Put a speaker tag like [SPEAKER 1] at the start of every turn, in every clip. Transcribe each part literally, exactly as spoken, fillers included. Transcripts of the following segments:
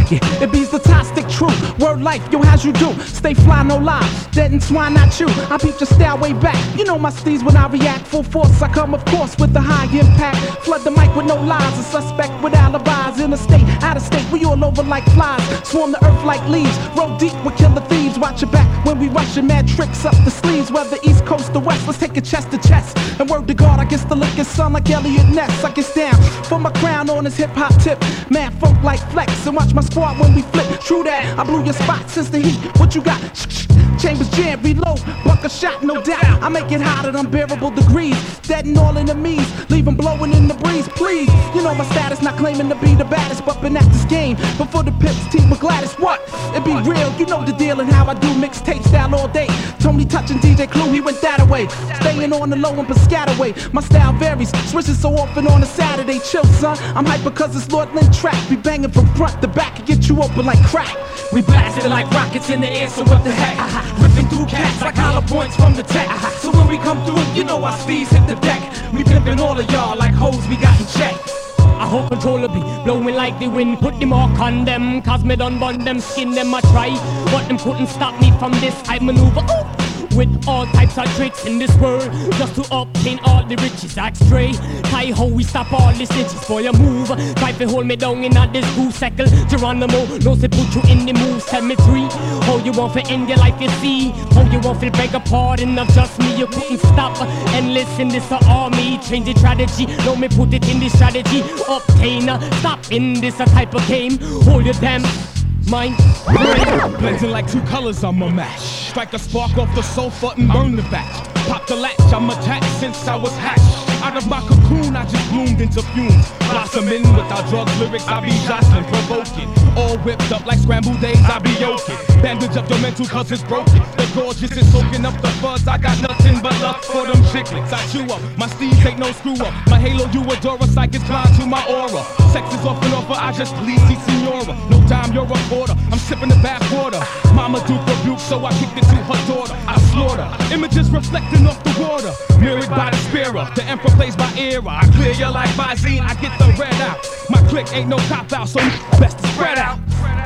[SPEAKER 1] it. It be's the toxic truth. Word life, yo, how's you do? Stay fly, no lie. Dead and swine, not you. I beat your style way back. You know my steez when I react. Full force, I come, of course, with the high impact. Flood the mic with no lies. A suspect with alibis. In a state, out of state, we all over like flies. Swarm the earth like leaves. Roll deep with killer thieves. Watch your back when we rushing mad tricks up the sleeves. Whether east coast or west, let's take it chest to chest. And word to God, I guess the liquor son like Elliot Ness. I get down for my crown on his hip hop tip. Man, folk like flex and watch my squad when we flip. True that, I blew your spot since the heat. What you got? Chambers jam, reload, buck a shot, no doubt. I make it hot at unbearable degrees. Deaden all enemies, leave them blowing in the breeze, please. You know my status, not claiming to be the baddest, but been at this game before the pimps team with Gladys. What? It be real, you know the deal and how I do mixtape style all day. Tony Touch and D J Clue, he went that away. Staying on the low and Piscataway. My style varies, switches so often on a Saturday. Chill, son, I'm hyper cause it's Lord Lynn track. We banging from front to back and get you open like crack.
[SPEAKER 2] We blasted like rockets in the air, so what the heck? Uh-huh. Ripping through cats like hollow points from the tech. Uh-huh. So when we come through, you know our speeds hit the deck. We pimping all of y'all like hoes we got in check.
[SPEAKER 3] I hope controller be blowing like the wind. Put them all on them, cause me done bun them, skin them I try. But them couldn't stop me from this type maneuver. Ooh. With all types of tricks in this world, just to obtain all the riches. Act straight, tie ho, we stop all the snitches for your move. Try to hold me down in this goose cycle. Geronimo knows to put you in the move. Tell me three, how you want to end your life, you see. How you want to beg a pardon of just me. You couldn't stop and listen, this a army. Change the strategy, know me put it in the strategy. Obtain, stop in this a type of game. Hold your damn mind.
[SPEAKER 4] Blending like two colors, I'm a match. Strike a spark off the sofa and burn the batch. Pop the latch, I'm attached since I was hatched. Out of my cocoon, I just bloomed into fumes. Blossoming without drugs, lyrics, I be jostling, provoking. All whipped up like scrambled days, I be yoking. Bandage up your mental cause it's broken. The gorgeous is soaking up the fuzz, I got nothing but love for them chicklets. I chew up, my steeds ain't no screw up. My halo, you adore a psychic climb to my aura. Sex is off and offer, I just please see Senora. No time, you're a quarter, I'm sipping the bath water. Mama Duke rebuke, so I kicked it to her daughter. I slaughter, images reflecting off the water. Mirrored by the Spira, the emperor plays by era. I clear you like Visine, I get the red out. My clique ain't no cop out, so best to spread out.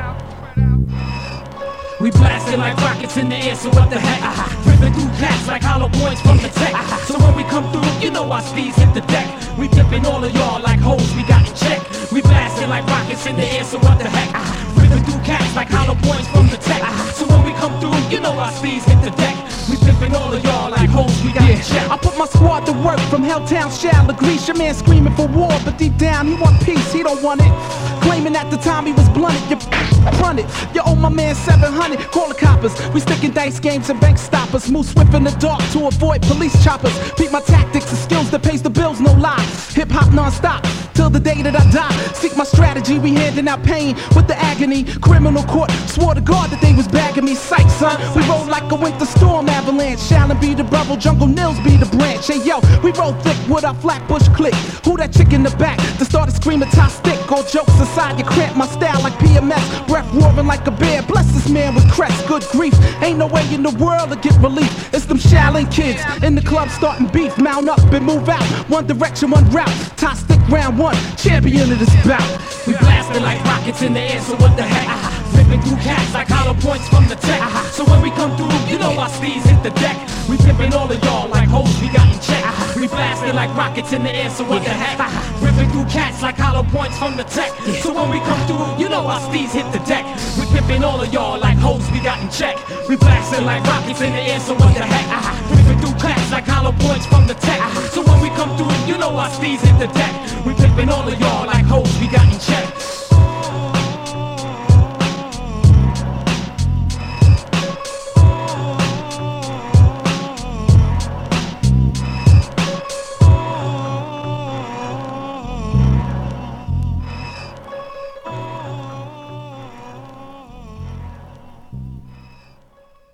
[SPEAKER 2] We blasting like rockets in the air, so what the heck? Uh-huh. Ripping through cats like hollow points from the tech. Uh-huh. So when we come through, you know our speeds hit the deck. We dipping all of y'all like hoes we got in check. We blasting like rockets in the air, so what the heck? Uh-huh. Ripping through cats like hollow points from the tech. Uh-huh. So when we come through, you know our speeds hit the deck. We dipping all of y'all like hoes we got
[SPEAKER 1] yeah.
[SPEAKER 2] in check.
[SPEAKER 1] I put my squad to work from Helltown, Shall Grease. Your man screaming for war, but deep down he want peace, he don't want it. Claiming at the time he was blunted, you front it. You owe my man seven hundred, call the coppers. We sticking dice games and bank stoppers. Move swift in the dark to avoid police choppers. Beat my tactics and skills that pays the bills, no lie. Hip hop non-stop, till the day that I die. Seek my strategy, we handing out pain with the agony. Criminal court swore to God that they was bagging me. Psych, son, we roll like a winter storm avalanche. Shallon be the brother, Jungle Nils be the branch. Hey yo, we roll thick with our Flatbush click. Who that chick in the back that started screaming top stick? All jokes aside, you cramp my style like P M S. Breath roaring like a bear, bless this man with crest. Good grief, ain't no way in the world to get relief. It's them Shaolin kids in the club starting beef. Mount up and move out, one direction, one route. Top stick round one, champion of this bout.
[SPEAKER 2] We blasting like rockets in the air, so what the heck? Uh-huh. Ripping through cats like hollow points from the tech. Uh-huh. So when we come through, you know our speeds hit the deck. We pimping all of y'all like hoes we got in check. Uh-huh. We blasting like rockets in the air, so what the heck? Uh-huh. Ripping through cats like hollow points from the tech. Yeah. So when we come through, you know our speeds hit the deck. We pimping all of y'all like hoes we got in check. We blasting like rockets in the air, so what the heck? Uh-huh. Ripping through cats like hollow points from the tech. Uh-huh. So when we come through, you know our speeds hit the deck. We pimping all of y'all like hoes we got in check.